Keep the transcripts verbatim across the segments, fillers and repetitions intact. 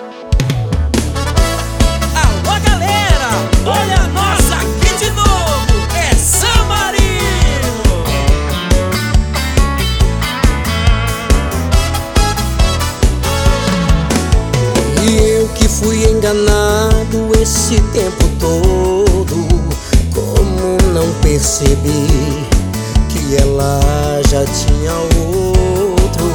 Alô galera, olha nós aqui de novo, é San Marino. E eu que fui enganado esse tempo todo, como não percebi que ela já tinha outro?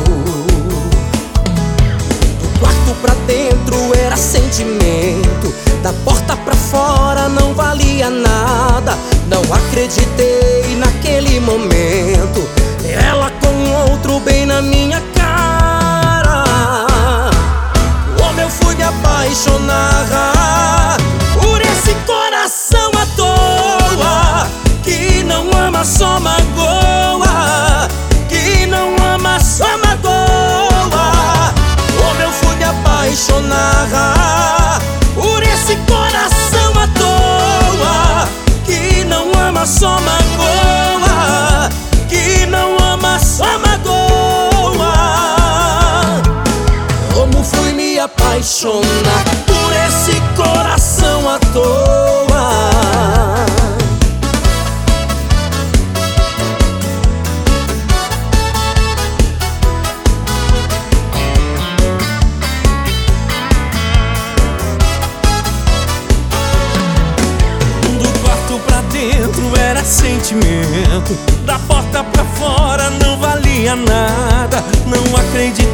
Do quarto pra dentro era sentimento, da porta pra fora não valia nada. Não acreditei naquele momento, ela com outro bem na minha cara. Como eu fui me apaixonar por esse coração à toa, que não ama, só magoa, que não ama, só magoa. Como eu fui me apaixonar por esse coração à toa, que não ama, só magoa, que não ama, só magoa. Como fui me apaixonar por esse coração à toa. Pra dentro era sentimento, da porta pra fora não valia nada. Não acreditei